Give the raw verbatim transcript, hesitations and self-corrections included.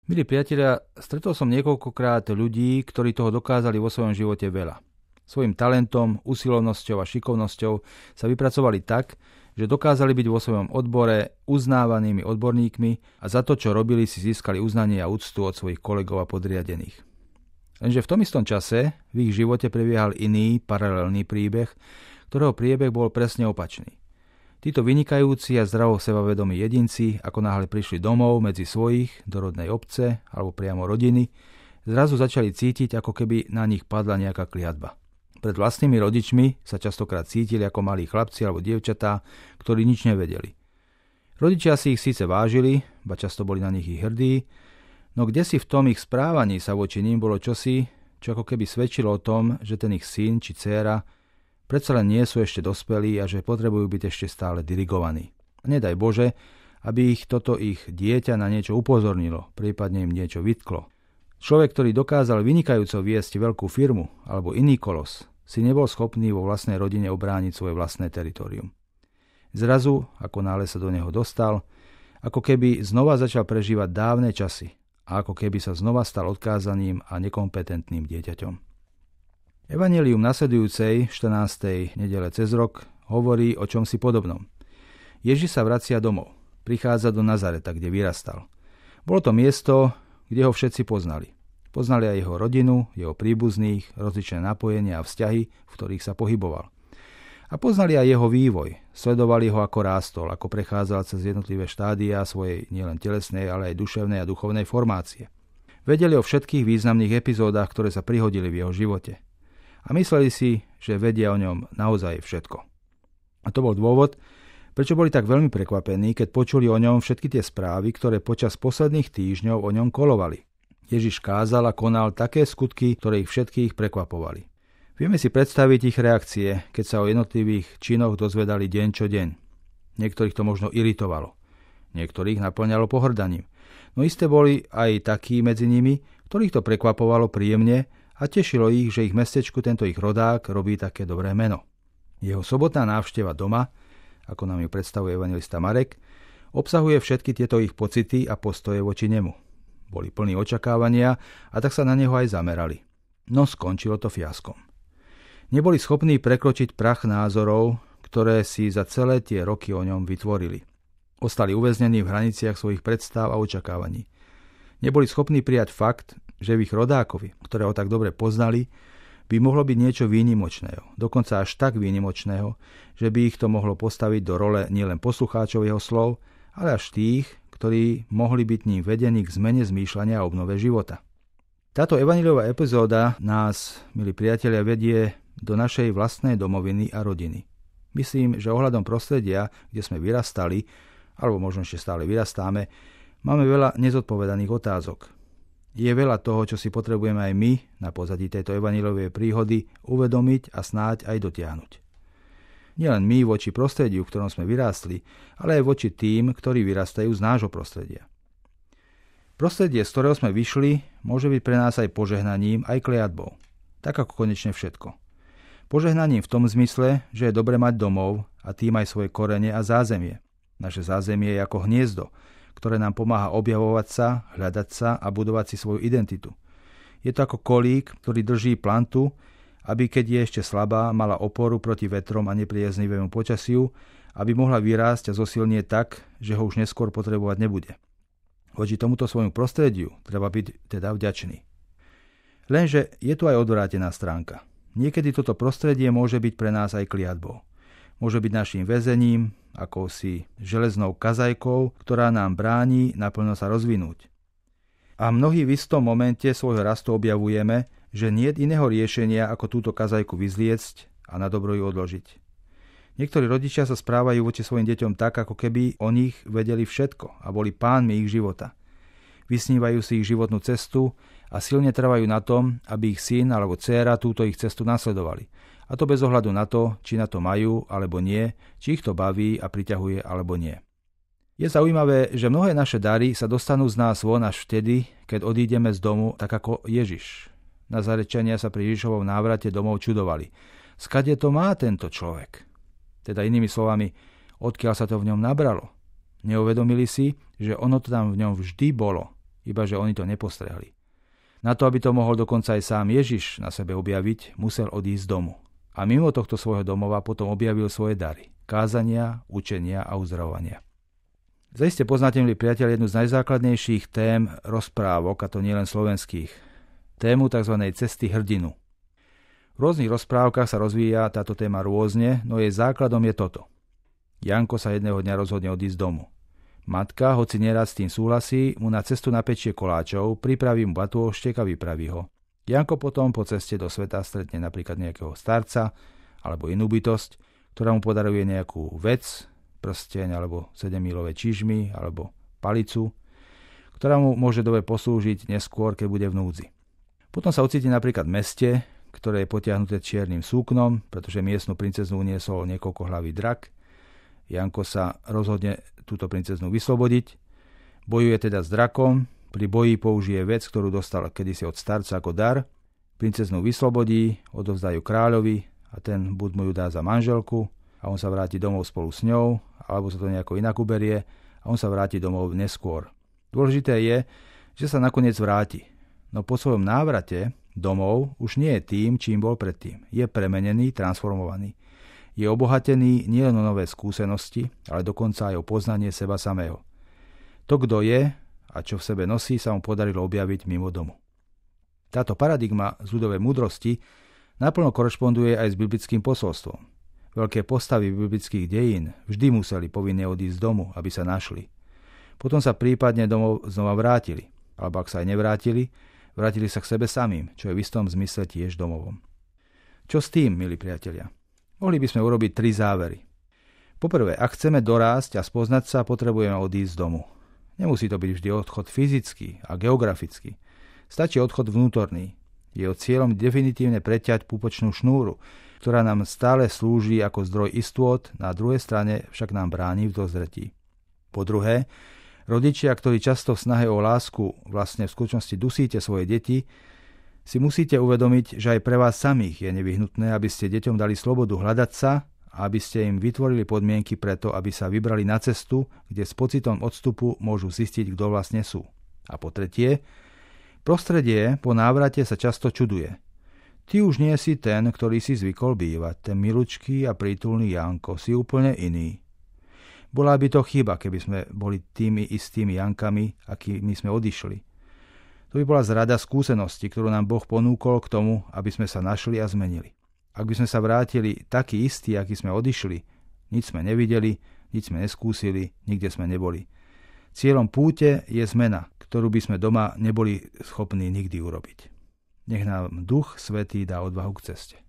Milí priatelia, stretol som niekoľkokrát ľudí, ktorí toho dokázali vo svojom živote veľa. Svojim talentom, usilovnosťou a šikovnosťou sa vypracovali tak, že dokázali byť vo svojom odbore uznávanými odborníkmi a za to, čo robili, si získali uznanie a úctu od svojich kolegov a podriadených. Lenže v tom istom čase v ich živote prebiehal iný, paralelný príbeh, ktorého priebeh bol presne opačný. Títo vynikajúci a zdravo sebavedomí jedinci, ako náhle prišli domov medzi svojich, do rodnej obce alebo priamo rodiny, zrazu začali cítiť, ako keby na nich padla nejaká kliatba. Pred vlastnými rodičmi sa častokrát cítili ako malí chlapci alebo dievčatá, ktorí nič nevedeli. Rodičia si ich síce vážili, ba často boli na nich i hrdí, no kdesi v tom ich správaní sa voči ním bolo čosi, čo ako keby svedčilo o tom, že ten ich syn či dcéra predsa len nie sú ešte dospelí a že potrebujú byť ešte stále dirigovaní. Nedaj Bože, aby ich toto ich dieťa na niečo upozornilo, prípadne im niečo vytklo. Človek, ktorý dokázal vynikajúco viesť veľkú firmu alebo iný kolos, si nebol schopný vo vlastnej rodine obrániť svoje vlastné teritorium. Zrazu, ako náhle sa do neho dostal, ako keby znova začal prežívať dávne časy a ako keby sa znova stal odkázaným a nekompetentným dieťaťom. Evanjelium nasledujúcej štrnástej nedele cez rok hovorí o čomsi podobnom. Ježiš sa vracia domov, prichádza do Nazareta, kde vyrastal. Bolo to miesto, kde ho všetci poznali. Poznali aj jeho rodinu, jeho príbuzných, rozličné napojenia a vzťahy, v ktorých sa pohyboval. A poznali aj jeho vývoj, sledovali ho, ako rástol, ako prechádzal cez jednotlivé štádia svojej nielen telesnej, ale aj duševnej a duchovnej formácie. Vedeli o všetkých významných epizódach, ktoré sa prihodili v jeho živote. A mysleli si, že vedia o ňom naozaj všetko. A to bol dôvod, prečo boli tak veľmi prekvapení, keď počuli o ňom všetky tie správy, ktoré počas posledných týždňov o ňom kolovali. Ježiš kázal a konal také skutky, ktoré ich všetkých prekvapovali. Vieme si predstaviť ich reakcie, keď sa o jednotlivých činoch dozvedali deň čo deň. Niektorých to možno iritovalo, niektorých naplňalo pohrdaním. No isté boli aj takí medzi nimi, ktorých to prekvapovalo príjemne a tešilo ich, že ich mestečku tento ich rodák robí také dobré meno. Jeho sobotná návšteva doma, ako nám ju predstavuje evanjelista Marek, obsahuje všetky tieto ich pocity a postoje voči nemu. Boli plní očakávania a tak sa na neho aj zamerali. No skončilo to fiaskom. Neboli schopní prekročiť prach názorov, ktoré si za celé tie roky o ňom vytvorili. Ostali uväznení v hraniciach svojich predstáv a očakávaní. Neboli schopní prijať fakt, že v ich rodákovi, ktorého tak dobre poznali, by mohlo byť niečo výnimočného, dokonca až tak výnimočného, že by ich to mohlo postaviť do role nielen poslucháčov jeho slov, ale až tých, ktorí mohli byť ním vedení k zmene zmýšľania a obnove života. Táto evanjeliová epizóda nás, milí priatelia, vedie do našej vlastnej domoviny a rodiny. Myslím, že ohľadom prostredia, kde sme vyrastali, alebo možno ešte stále vyrastáme, máme veľa nezodpovedaných otázok. Je veľa toho, čo si potrebujeme aj my na pozadí tejto evanjeliovej príhody uvedomiť a snáď aj dotiahnuť. Nielen my voči prostrediu, v ktorom sme vyrástli, ale aj voči tým, ktorí vyrastajú z nášho prostredia. Prostredie, z ktorého sme vyšli, môže byť pre nás aj požehnaním, aj kliatbou. Tak ako konečne všetko. Požehnaním v tom zmysle, že je dobre mať domov a tým aj svoje korene a zázemie. Naše zázemie je ako hniezdo, ktoré nám pomáha objavovať sa, hľadať sa a budovať si svoju identitu. Je to ako kolík, ktorý drží plantu, aby keď je ešte slabá, mala oporu proti vetrom a nepriaznivému počasiu, aby mohla vyrásť a zosilnieť tak, že ho už neskôr potrebovať nebude. Voči tomuto svojmu prostrediu treba byť teda vďačný. Lenže je tu aj odvrátená stránka. Niekedy toto prostredie môže byť pre nás aj kliatbou. Môže byť naším väzením, akousi železnou kazajkou, ktorá nám bráni naplno sa rozvinúť. A mnohí v istom momente svojho rastu objavujeme, že niet iného riešenia, ako túto kazajku vyzliecť a na dobro ju odložiť. Niektorí rodičia sa správajú voči svojim deťom tak, ako keby o nich vedeli všetko a boli pánmi ich života. Vysnívajú si ich životnú cestu a silne trvajú na tom, aby ich syn alebo dcéra túto ich cestu nasledovali. A to bez ohľadu na to, či na to majú alebo nie, či ich to baví a priťahuje alebo nie. Je zaujímavé, že mnohé naše dary sa dostanú z nás von až vtedy, keď odídeme z domu tak ako Ježiš. Nazarečania sa pri Ježišovom návrate domov čudovali. Skade to má tento človek? Teda inými slovami, odkiaľ sa to v ňom nabralo? Neuvedomili si, že ono to tam v ňom vždy bolo. iba že oni to nepostrehli. Na to, aby to mohol dokonca aj sám Ježiš na sebe objaviť, musel odísť z domu. A mimo tohto svojho domova potom objavil svoje dary, kázania, učenia a uzdravovania. Zaiste poznáte, milí priatelia, jednu z najzákladnejších tém rozprávok, a to nielen slovenských, tému tzv. Cesty hrdinu. V rôznych rozprávkach sa rozvíja táto téma rôzne, no jej základom je toto. Janko sa jedného dňa rozhodne odísť z domu. Matka, hoci nerád s tým súhlasí, mu na cestu napečie koláčov, pripraví mu batôštek a vypraví ho. Janko potom po ceste do sveta stretne napríklad nejakého starca alebo inú bytosť, ktorá mu podaruje nejakú vec, prsteň alebo sedemmílové čižmy alebo palicu, ktorá mu môže dobre poslúžiť neskôr, keď bude v núdzi. Potom sa ocíti napríklad v meste, ktoré je potiahnuté čiernym súknom, pretože miestnu princeznu uniesol niekoľkohlavý drak. Janko sa rozhodne túto princeznu vyslobodiť. Bojuje teda s drakom, pri boji použije vec, ktorú dostal kedysi od starca ako dar. Princeznu vyslobodí, odovzdajú kráľovi a ten buď mu ju dá za manželku a on sa vráti domov spolu s ňou, alebo sa to nejako inak uberie a on sa vráti domov neskôr. Dôležité je, že sa nakoniec vráti. No po svojom návrate domov už nie je tým, čím bol predtým. Je premenený, transformovaný. Je obohatený nielen o nové skúsenosti, ale dokonca aj o poznanie seba samého. To, kto je a čo v sebe nosí, sa mu podarilo objaviť mimo domu. Táto paradigma z ľudovej múdrosti naplno korešponduje aj s biblickým posolstvom. Veľké postavy biblických dejín vždy museli povinne odísť z domu, aby sa našli. Potom sa prípadne domov znova vrátili, alebo ak sa aj nevrátili, vrátili sa k sebe samým, čo je v istom zmysle tiež domovom. Čo s tým, milí priatelia? Mohli by sme urobiť tri závery. Poprvé, ak chceme dorásť a spoznať sa, potrebujeme odísť z domu. Nemusí to byť vždy odchod fyzický a geografický. Stačí odchod vnútorný. Jeho cieľom definitívne preťať púpočnú šnúru, ktorá nám stále slúži ako zdroj istôt, na druhej strane však nám bráni v dozretí. Po druhé, rodičia, ktorí často v snahe o lásku vlastne v skutočnosti dusíte svoje deti, si musíte uvedomiť, že aj pre vás samých je nevyhnutné, aby ste deťom dali slobodu hľadať sa a aby ste im vytvorili podmienky preto, aby sa vybrali na cestu, kde s pocitom odstupu môžu zistiť, kto vlastne sú. A po tretie, prostredie po návrate sa často čuduje. Ty už nie si ten, ktorý si zvykol bývať, ten milučký a prítulný Janko, si úplne iný. Bola by to chyba, keby sme boli tými istými Jankami, akými sme odišli. To by bola zrada skúsenosti, ktorú nám Boh ponúkol k tomu, aby sme sa našli a zmenili. Ak by sme sa vrátili takí istí, akí sme odišli, nič sme nevideli, nič sme neskúsili, nikde sme neboli. Cieľom púte je zmena, ktorú by sme doma neboli schopní nikdy urobiť. Nech nám Duch Svätý dá odvahu k ceste.